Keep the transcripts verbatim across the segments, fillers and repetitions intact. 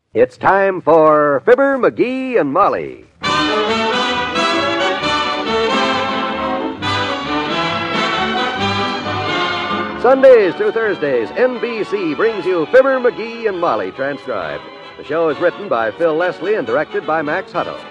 It's time for Fibber, McGee, and Molly. Sundays through Thursdays, N B C brings you Fibber, McGee, and Molly transcribed. The show is written by Phil Leslie and directed by Max Hutto.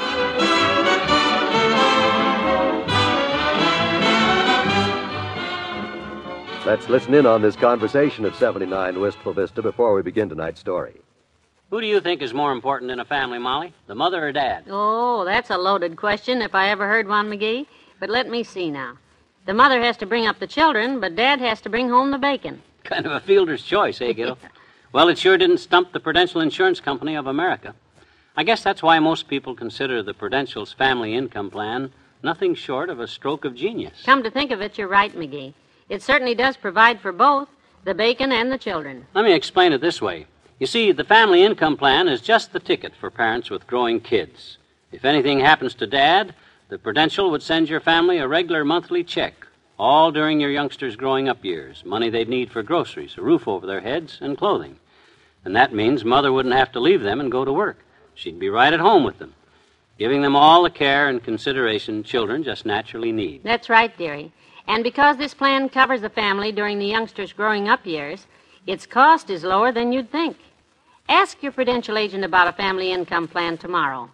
Let's listen in on this conversation at seventy-nine Wistful Vista before we begin tonight's story. Who do you think is more important in a family, Molly? The mother or Dad? Oh, that's a loaded question if I ever heard one, McGee. But let me see now. The mother has to bring up the children, but Dad has to bring home the bacon. Kind of a fielder's choice, eh, kiddo? Well, it sure didn't stump the Prudential Insurance Company of America. I guess that's why most people consider the Prudential's family income plan nothing short of a stroke of genius. Come to think of it, you're right, McGee. It certainly does provide for both, the bacon and the children. Let me explain it this way. You see, the family income plan is just the ticket for parents with growing kids. If anything happens to Dad, the Prudential would send your family a regular monthly check, all during your youngsters' growing up years, money they'd need for groceries, a roof over their heads, and clothing. And that means Mother wouldn't have to leave them and go to work. She'd be right at home with them, giving them all the care and consideration children just naturally need. That's right, dearie. And because this plan covers the family during the youngsters' growing up years, its cost is lower than you'd think. Ask your Prudential agent about a family income plan tomorrow.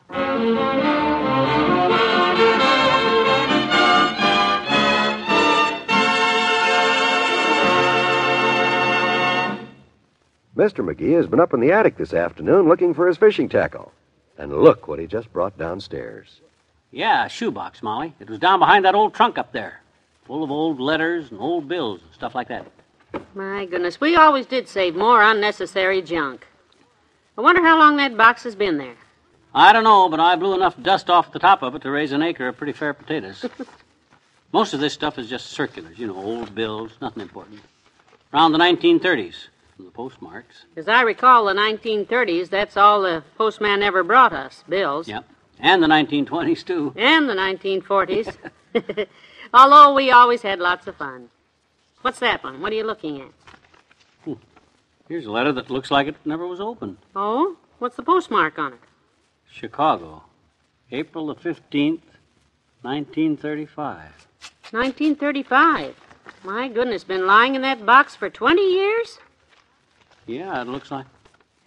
Mister McGee has been up in the attic this afternoon looking for his fishing tackle. And look what he just brought downstairs. Yeah, a shoebox, Molly. It was down behind that old trunk up there, full of old letters and old bills and stuff like that. My goodness, we always did save more unnecessary junk. I wonder how long that box has been there. I don't know, but I blew enough dust off the top of it to raise an acre of pretty fair potatoes. Most of this stuff is just circulars, you know, old bills, nothing important. Around the nineteen thirties, the postmarks. As I recall, the nineteen thirties, that's all the postman ever brought us, bills. Yep, and the nineteen twenties, too. And the nineteen forties. Although we always had lots of fun. What's that one? What are you looking at? Here's a letter that looks like it never was opened. Oh? What's the postmark on it? Chicago, April the fifteenth, nineteen thirty-five. nineteen thirty-five. My goodness, been lying in that box for twenty years? Yeah, it looks like...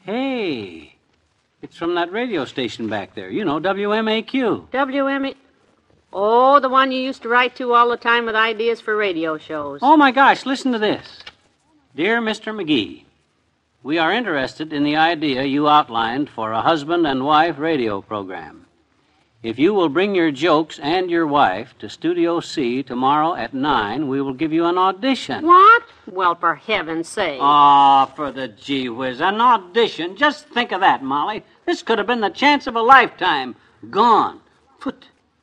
Hey, it's from that radio station back there. You know, W M A Q. W M A... Oh, the one you used to write to all the time with ideas for radio shows. Oh, my gosh, listen to this. Dear Mister McGee, we are interested in the idea you outlined for a husband and wife radio program. If you will bring your jokes and your wife to Studio C tomorrow at nine, we will give you an audition. What? Well, for heaven's sake. Aw, for the gee whiz, an audition. Just think of that, Molly. This could have been the chance of a lifetime. Gone. Put.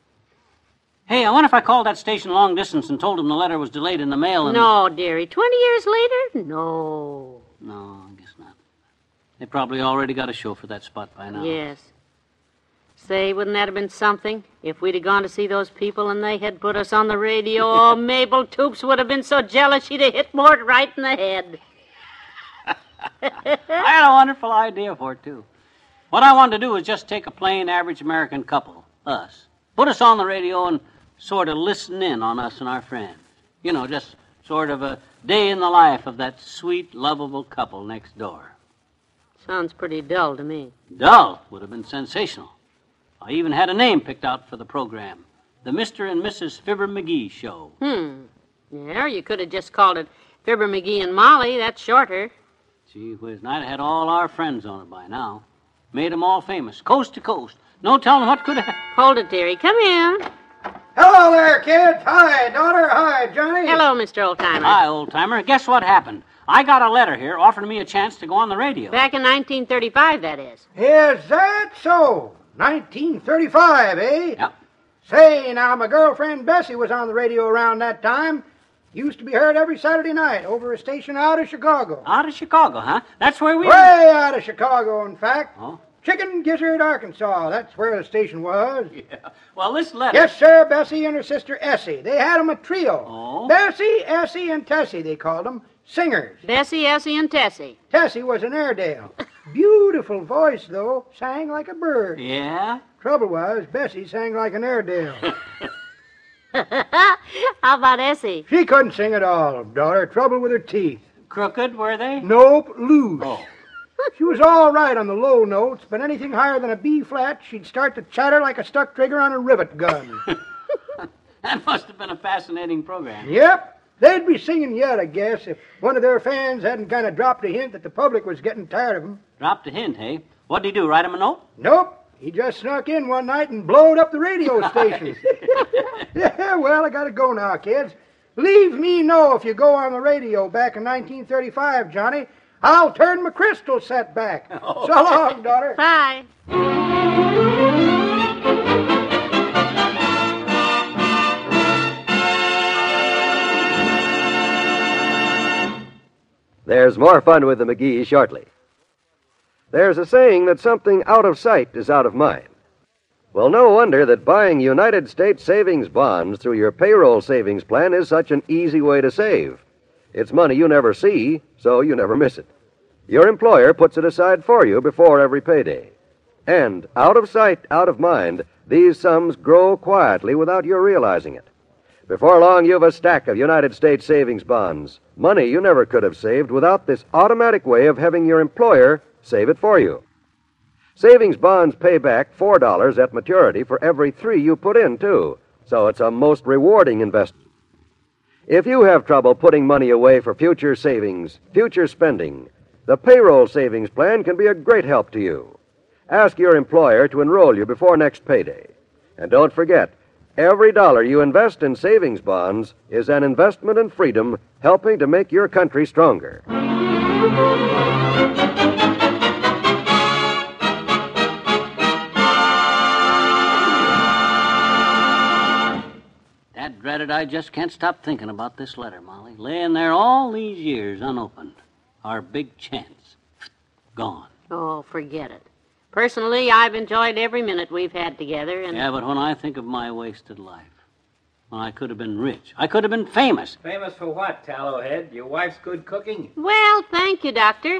Hey, I wonder if I called that station long distance and told them the letter was delayed in the mail and... No, dearie. Twenty years later? No. No, I guess not. They probably already got a show for that spot by now. Yes. Say, wouldn't that have been something? If we'd have gone to see those people and they had put us on the radio, oh, Mabel Toops would have been so jealous she'd have hit Mort right in the head. I had a wonderful idea for it, too. What I wanted to do was just take a plain, average American couple, us, put us on the radio and sort of listen in on us and our friends. You know, just sort of a day in the life of that sweet, lovable couple next door. Sounds pretty dull to me. Dull would have been sensational. I even had a name picked out for the program. The Mister and Missus Fibber McGee Show. Hmm. Yeah, or you could have just called it Fibber McGee and Molly. That's shorter. Gee whiz, and I'd have had all our friends on it by now. Made them all famous, coast to coast. No telling what could have... Hold it, dearie. Come in. Hello there, kids. Hi, daughter. Hi, Johnny. Hello, Mister Oldtimer. Hi, old-timer. Guess what happened? I got a letter here offering me a chance to go on the radio. Back in nineteen thirty-five, that is. Is that so? nineteen thirty-five, eh? Yep. Say, now, my girlfriend Bessie was on the radio around that time. Used to be heard every Saturday night over a station out of Chicago. Out of Chicago, huh? That's where we... Way out of Chicago, in fact. Oh? Chicken Gizzard, Arkansas. That's where the station was. Yeah. Well, this letter... Yes, sir, Bessie and her sister Essie. They had 'em a trio. Oh? Bessie, Essie, and Tessie, they called 'em. Singers. Bessie, Essie, and Tessie. Tessie was an Airedale. Beautiful voice, though. Sang like a bird. Yeah? Trouble was, Bessie sang like an Airedale. How about Essie? She couldn't sing at all, daughter. Trouble with her teeth. Crooked, were they? Nope, loose. Oh. She was all right on the low notes, but anything higher than a B flat, she'd start to chatter like a stuck trigger on a rivet gun. That must have been a fascinating program. Yep. They'd be singing yet, I guess, if one of their fans hadn't kind of dropped a hint that the public was getting tired of them. Dropped a hint, hey? What'd he do, write him a note? Nope. He just snuck in one night and blowed up the radio station. Yeah, well, I gotta go now, kids. Leave me know if you go on the radio back in nineteen thirty-five, Johnny. I'll turn my crystal set back. Oh. So long, daughter. Bye. There's more fun with the McGees shortly. There's a saying that something out of sight is out of mind. Well, no wonder that buying United States savings bonds through your payroll savings plan is such an easy way to save. It's money you never see, so you never miss it. Your employer puts it aside for you before every payday. And out of sight, out of mind, these sums grow quietly without your realizing it. Before long, you've a stack of United States savings bonds, money you never could have saved without this automatic way of having your employer save it for you. Savings bonds pay back four dollars at maturity for every three you put in, too, so it's a most rewarding investment. If you have trouble putting money away for future savings, future spending, the payroll savings plan can be a great help to you. Ask your employer to enroll you before next payday. And don't forget, every dollar you invest in savings bonds is an investment in freedom, helping to make your country stronger. Dad dreaded I just can't stop thinking about this letter, Molly. Laying there all these years unopened. Our big chance. Gone. Oh, forget it. Personally, I've enjoyed every minute we've had together, and... Yeah, but when I think of my wasted life, when I could have been rich, I could have been famous. Famous for what, Tallowhead? Your wife's good cooking? Well, thank you, Doctor.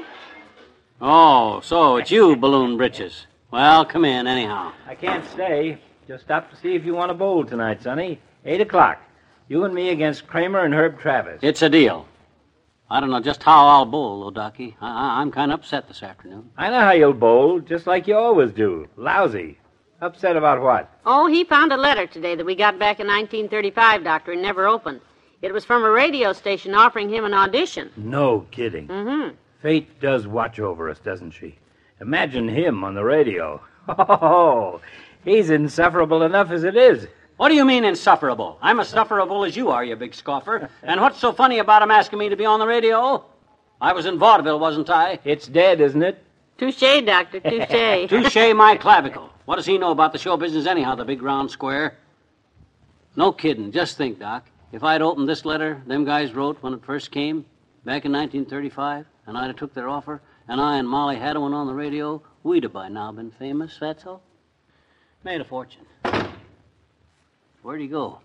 Oh, so it's you, Balloon Britches. Well, come in anyhow. I can't stay. Just stopped to see if you want to bowl tonight, Sonny. Eight o'clock. You and me against Kramer and Herb Travis. It's a deal. I don't know just how I'll bowl, though, Docky. I- I'm kind of upset this afternoon. I know how you'll bowl, just like you always do. Lousy. Upset about what? Oh, he found a letter today that we got back in nineteen thirty-five, Doctor, and never opened. It was from a radio station offering him an audition. No kidding. Mm-hmm. Fate does watch over us, doesn't she? Imagine him on the radio. Oh, he's insufferable enough as it is. What do you mean insufferable? I'm as sufferable as you are, you big scoffer. And what's so funny about him asking me to be on the radio? I was in vaudeville, wasn't I? It's dead, isn't it? Touche, Doctor, touche. Touche my clavicle. What does he know about the show business anyhow, the big round square? No kidding. Just think, Doc. If I'd opened this letter them guys wrote when it first came, back in nineteen thirty-five, and I'd have took their offer, and I and Molly had one on the radio, we'd have by now been famous, that's all. Made a fortune. Where'd he go?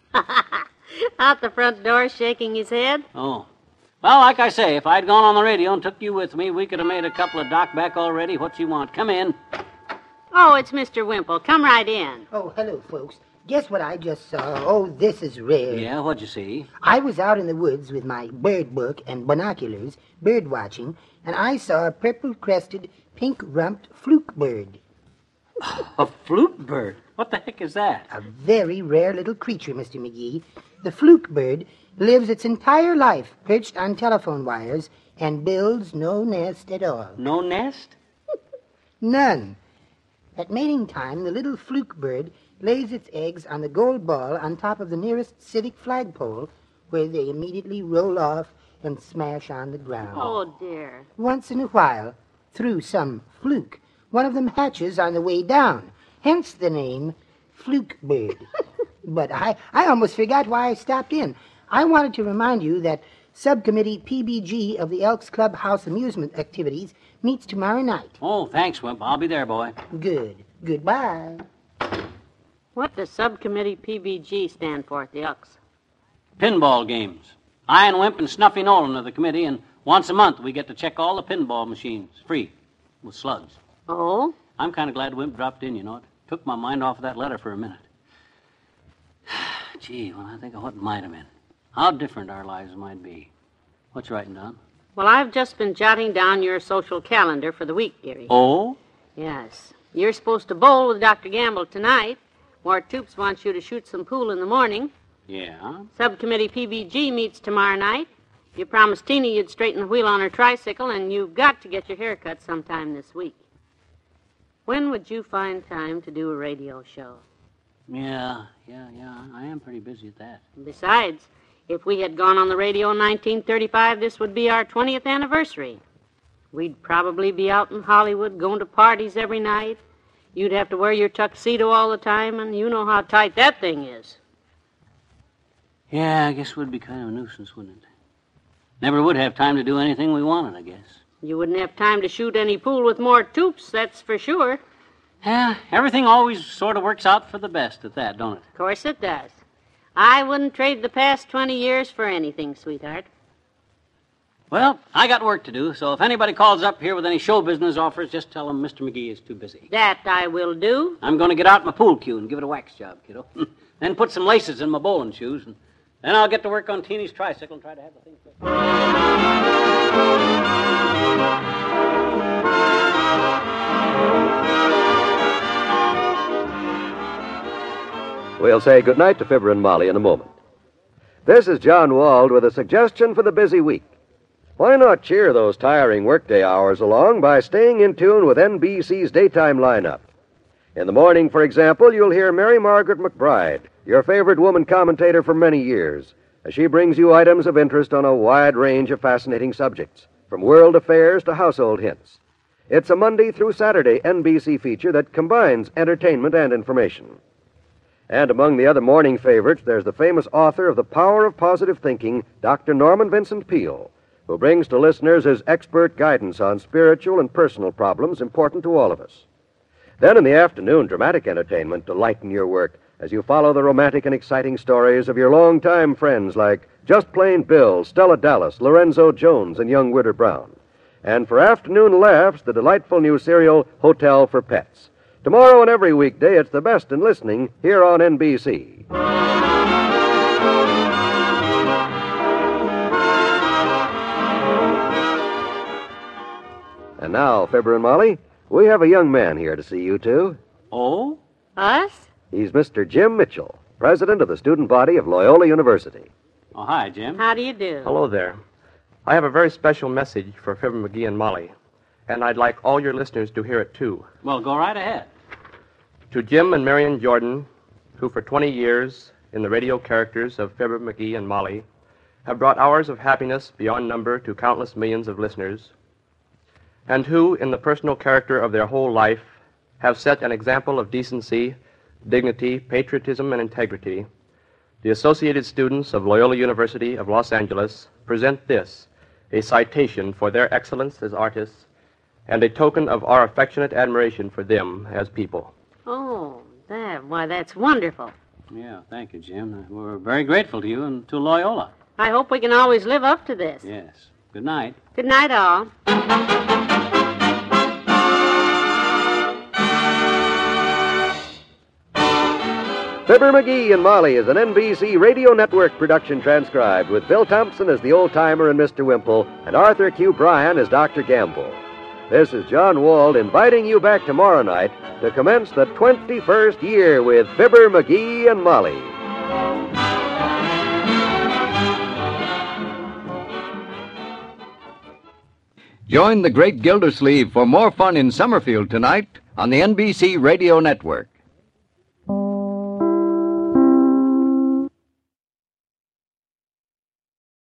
Out the front door, shaking his head. Oh. Well, like I say, if I'd gone on the radio and took you with me, we could have made a couple of doc back already. What you want? Come in. Oh, it's Mister Wimple. Come right in. Oh, hello, folks. Guess what I just saw? Oh, this is rare. Yeah, what'd you see? I was out in the woods with my bird book and binoculars, bird watching, and I saw a purple-crested, pink-rumped fluke bird. A flute bird? What the heck is that? A very rare little creature, Mister McGee. The fluke bird lives its entire life perched on telephone wires and builds no nest at all. No nest? None. At mating time, the little fluke bird lays its eggs on the gold ball on top of the nearest civic flagpole, where they immediately roll off and smash on the ground. Oh, dear. Once in a while, through some fluke, one of them hatches on the way down, hence the name fluke bird. But I, I almost forgot why I stopped in. I wanted to remind you that Subcommittee P B G of the Elks Club House Amusement Activities meets tomorrow night. Oh, thanks, Wimp. I'll be there, boy. Good. Goodbye. What does Subcommittee P B G stand for at the Elks? Pinball games. I and Wimp and Snuffy Nolan are the committee, and once a month we get to check all the pinball machines. Free. with slugs. Oh? I'm kind of glad Wimp dropped in, you know. It took my mind off of that letter for a minute. Gee, when I think of what might have been, how different our lives might be. What's you writing down? Well, I've just been jotting down your social calendar for the week, dearie. Oh? Yes. You're supposed to bowl with Doctor Gamble tonight. Wart Toops wants you to shoot some pool in the morning. Yeah? Subcommittee P B G meets tomorrow night. You promised Tina you'd straighten the wheel on her tricycle, and you've got to get your hair cut sometime this week. When would you find time to do a radio show? Yeah, yeah, yeah. I am pretty busy at that. Besides, if we had gone on the radio in nineteen thirty-five, this would be our twentieth anniversary. We'd probably be out in Hollywood going to parties every night. You'd have to wear your tuxedo all the time, and you know how tight that thing is. Yeah, I guess it would be kind of a nuisance, wouldn't it? Never would have time to do anything we wanted, I guess. You wouldn't have time to shoot any pool with more Toops, that's for sure. Yeah, everything always sort of works out for the best at that, don't it? Of course it does. I wouldn't trade the past twenty years for anything, sweetheart. Well, I got work to do, so if anybody calls up here with any show business offers, just tell them Mister McGee is too busy. That I will do. I'm going to get out my pool cue and give it a wax job, kiddo. Then put some laces in my bowling shoes, and then I'll get to work on Teeny's tricycle and try to have the thing fixed. We'll say goodnight to Fibber and Molly in a moment. This is John Wald with a suggestion for the busy week. Why not cheer those tiring workday hours along by staying in tune with N B C's daytime lineup? In the morning, for example, you'll hear Mary Margaret McBride, your favorite woman commentator for many years, as she brings you items of interest on a wide range of fascinating subjects, from world affairs to household hints. It's a Monday through Saturday N B C feature that combines entertainment and information. And among the other morning favorites, there's the famous author of The Power of Positive Thinking, Doctor Norman Vincent Peale, who brings to listeners his expert guidance on spiritual and personal problems important to all of us. Then in the afternoon, dramatic entertainment to lighten your work as you follow the romantic and exciting stories of your longtime friends like Just Plain Bill, Stella Dallas, Lorenzo Jones, and young Widder Brown. And for afternoon laughs, the delightful new serial Hotel for Pets. Tomorrow and every weekday, it's the best in listening here on N B C. And now, Fibber and Molly, we have a young man here to see you two. Oh? Us? He's Mister Jim Mitchell, president of the student body of Loyola University. Oh, hi, Jim. How do you do? Hello there. I have a very special message for Fibber McGee and Molly, and I'd like all your listeners to hear it, too. Well, go right ahead. To Jim and Marion Jordan, who for twenty years, in the radio characters of Fibber McGee and Molly, have brought hours of happiness beyond number to countless millions of listeners, and who, in the personal character of their whole life, have set an example of decency, dignity, patriotism, and integrity, the Associated Students of Loyola University of Los Angeles present this, a citation for their excellence as artists, and a token of our affectionate admiration for them as people. Oh, that, why, that's wonderful. Yeah, thank you, Jim. We're very grateful to you and to Loyola. I hope we can always live up to this. Yes. Good night. Good night, all. Fibber McGee and Molly is an N B C Radio Network production transcribed with Bill Thompson as the old-timer and Mister Wimple and Arthur Q. Bryan as Doctor Gamble. This is John Wald inviting you back tomorrow night to commence the twenty-first year with Fibber McGee and Molly. Join the great Gildersleeve for more fun in Summerfield tonight on the N B C Radio Network.